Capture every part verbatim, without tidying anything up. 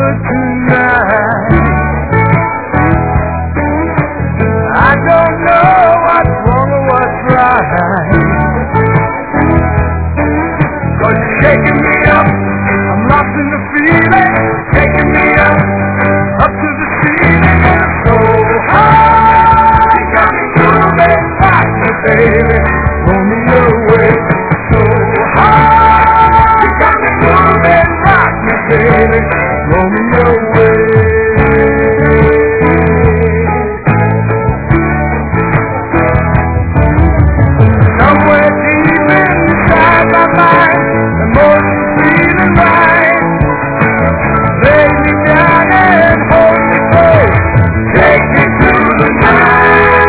good tonight. I don't know what's wrong or what's right, 'cause you're shaking me up, I'm lost in the feeling, taking me up, up to the ceiling, and I'm so high. You got me moving, rock me, baby, pull me away. So high, you got me moving, rock me, baby, roll me away. Somewhere deep inside my mind, emotions feeling right. Lay me down and hold me close, take me through the night.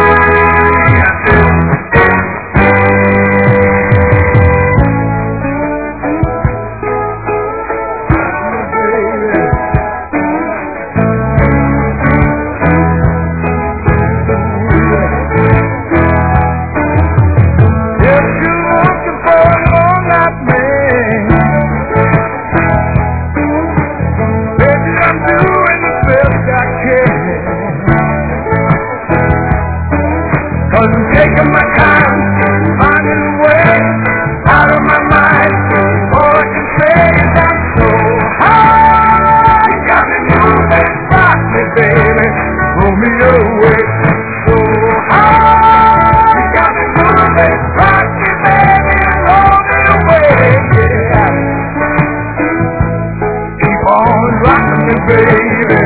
If you're looking for an all-night man, baby, I'm doing the best I can, 'cause I'm taking my time, finding a way out of my mind. All I can say is I'm so high. You got me moving, rock me, baby, pull me away. So high, you got me moving, rock me, baby, roll me away. Yeah. Keep on rocking me, baby.